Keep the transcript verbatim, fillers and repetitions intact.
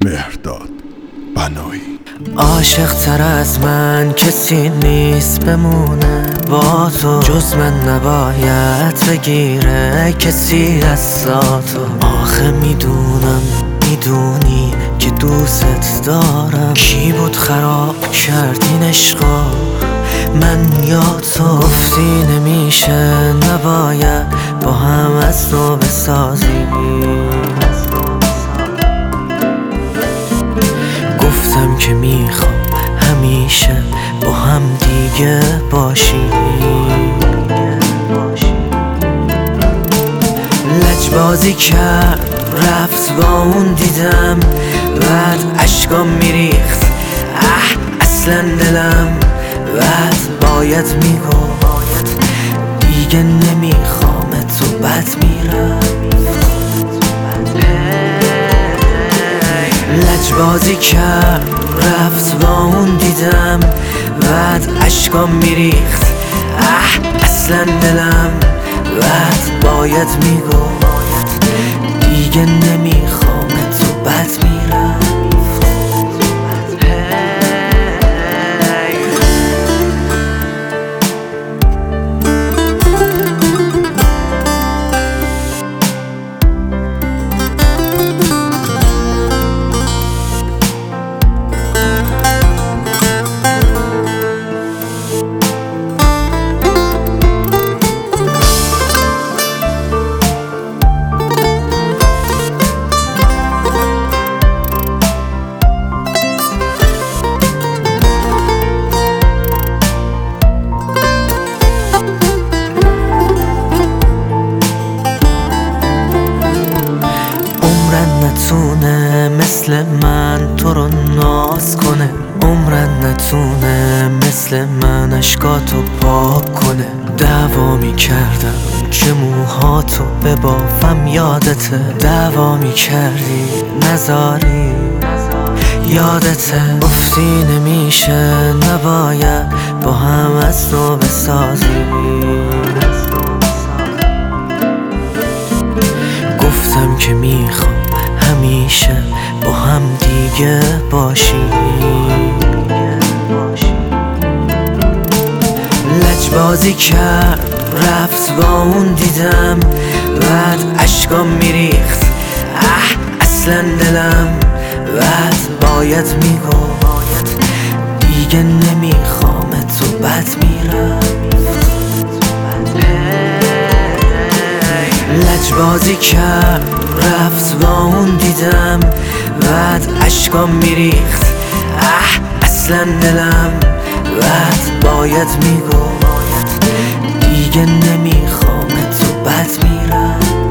مهرداد بنایی. عاشق تر از من کسی نیست بمونه با تو، جز من نباید بگیره کسی دستاتو. آخه میدونم میدونی که دوست دارم. کی بود خراب کردین عشقا، من یا تو؟ گفتی نمیشه نباید با هم از تو بسازیم. گفتم که میخوام همیشه با هم دیگه باشیم. لجبازی کرد رفت با اون دیدم، بعد عشقام میریخت اه اصلا دلم. بعد باید میگفت دیگه نمیخوام تو، بد میرم. لجبازی کرد رفت با اون دیدم، بعد عشقام میریخت اه اصلا دلم. بعد باید میگفت دیگه نمیخوام تو، بد میرم. نتونه مثل من تو رو ناز کنه، عمرن نتونه مثل من اشکاتو پاک کنه. دعوا میکردم که موهاتو ببافم یادته، دعوا میکردی نذاری یادته. گفتی نمیشه نباید با هم از تو بسازیم. گفتم که میخوام همیشه با هم دیگه باشیم. لجبازی کرد رفت با اون دیدم، بعد عشقام میریخت اه اصلا دلم. بعد باید میگفت دیگه نمیخوام تو، بد میرم. لجبازی کرد رفت با اون دیدم، بعد عشقام میریخت اه اصلا دلم. بعد باید میگفت دیگه نمیخوام تو، بد میرم.